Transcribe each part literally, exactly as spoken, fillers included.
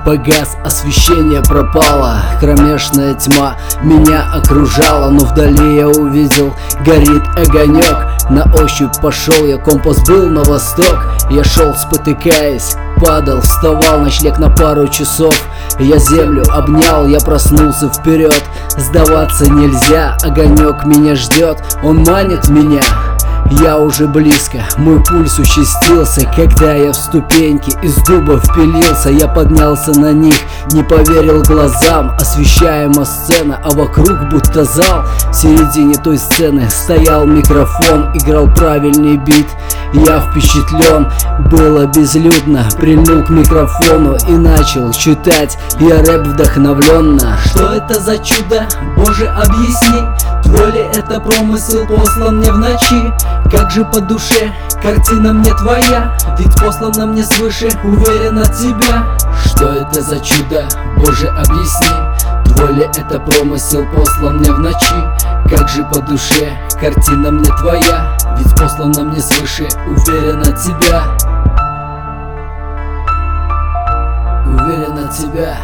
Свет погас, освещение пропало, кромешная тьма меня окружала. Но вдали я увидел, горит огонек. На ощупь пошел я, компас был на восток. Я шел, спотыкаясь, падал, вставал, ночлег на пару часов. Я землю обнял, я проснулся вперед. Сдаваться нельзя, огонек меня ждет, он манит меня. Я уже близко, мой пульс участился, когда я в ступеньки из дуба впилился. Я поднялся на них, не поверил глазам. Освещаема сцена, а вокруг будто зал. В середине той сцены стоял микрофон, играл правильный бит. Я впечатлен, было безлюдно, прильнул к микрофону и начал читать я рэп вдохновленно. Что это за чудо, Боже, объясни, твой ли это промысел послан мне в ночи? Как же по душе, картина мне твоя, ведь послана мне свыше, уверен от тебя. Что это за чудо, Боже, объясни, твой ли это промысел послан мне в ночи? Как же по душе, картина мне твоя, ведь послана мне свыше, уверен от тебя. Уверен от тебя.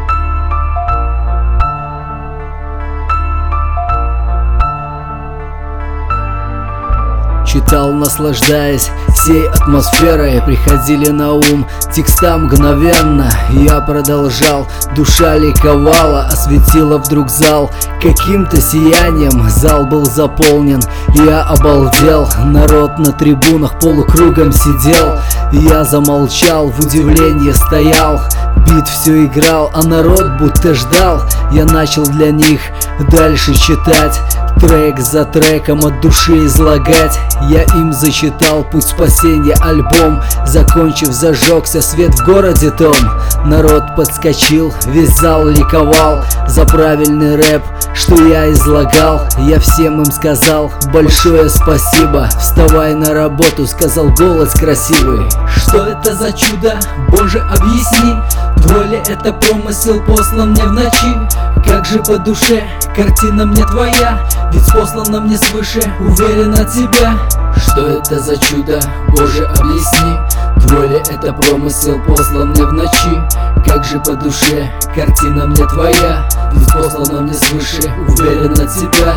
Читал, наслаждаясь всей атмосферой, приходили на ум текста мгновенно. Я продолжал, душа ликовала, осветила вдруг зал каким-то сиянием. Зал был заполнен, я обалдел, народ на трибунах полукругом сидел. Я замолчал, в удивлении стоял, бит все играл, а народ будто ждал. Я начал для них дальше читать, трек за треком от души излагать. Я им зачитал путь спасения альбом. Закончив, зажегся свет в городе том. Народ подскочил, весь зал ликовал за правильный рэп, что я излагал. Я всем им сказал большое спасибо. Вставай на работу, сказал голос красивый. Что это за чудо, Боже, объясни, твой ли это промысел послан мне в ночи? Как же по душе, картина мне твоя, ведь послана мне свыше, уверен от тебя. Что это за чудо, Боже, объясни, твой ли это промысел послан мне в ночи? Как же по душе, картина мне твоя, ведь послана мне свыше, уверен от тебя.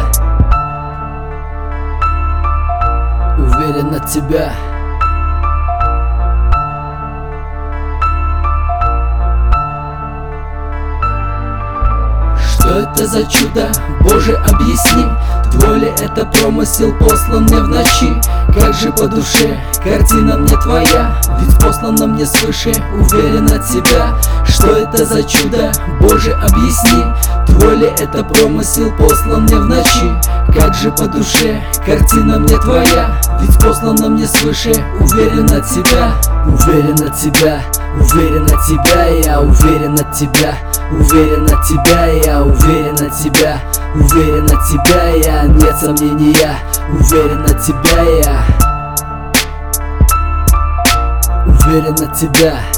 Уверен от тебя. Что это за чудо, Боже, объясни, твой ли это промысел послан мне в ночи? Как же по душе, картина мне твоя, ведь послана мне свыше, уверен от тебя. Что это за чудо, Боже, объясни, твой ли это промысел послан мне в ночи? Как же по душе, картина мне твоя, ведь послана мне свыше, уверен от тебя. Уверен от тебя, уверен от тебя, я уверен от тебя. Уверен от тебя, я уверен от тебя. Уверен от тебя, я, нет сомнения. Уверен от тебя, я. Уверен от тебя.